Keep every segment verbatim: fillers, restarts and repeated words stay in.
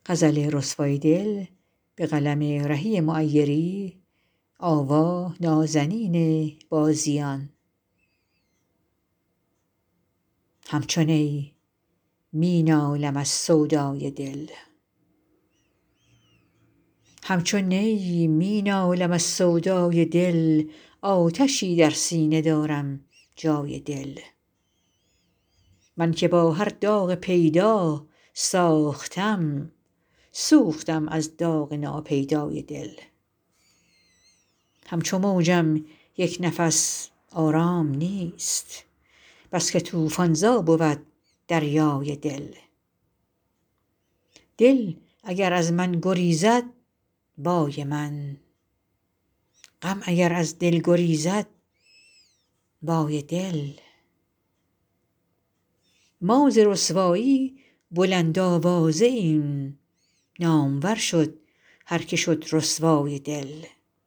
همچو نی می نالم از سودای دل همچو نی می نالم از سودای دل آتشی در سینه دارم جای دل من که با هر داغ پیدا ساختم سوختم از داغ ناپیدای دل همچو موجم یک نفس آرام نیست بس که طوفان زا بود دریای دل دل اگر از من گریزد وای من غم اگر از دل گریزد وای دل ما ز رسوایی بلند آوازه ایم نامور شد هر که شد رسوای دل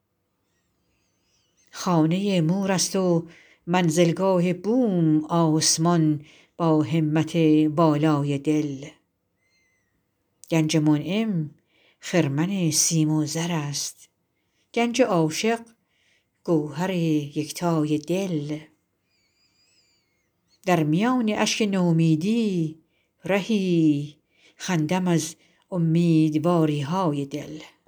خانه مورست و منزلگاه بوم آسمان با همت والای دل گنج منعم خرمن سیم و زرست گنج عاشق گوهر یکتای دل در میان اشک نومیدی رهی خندم از امیدواری های دل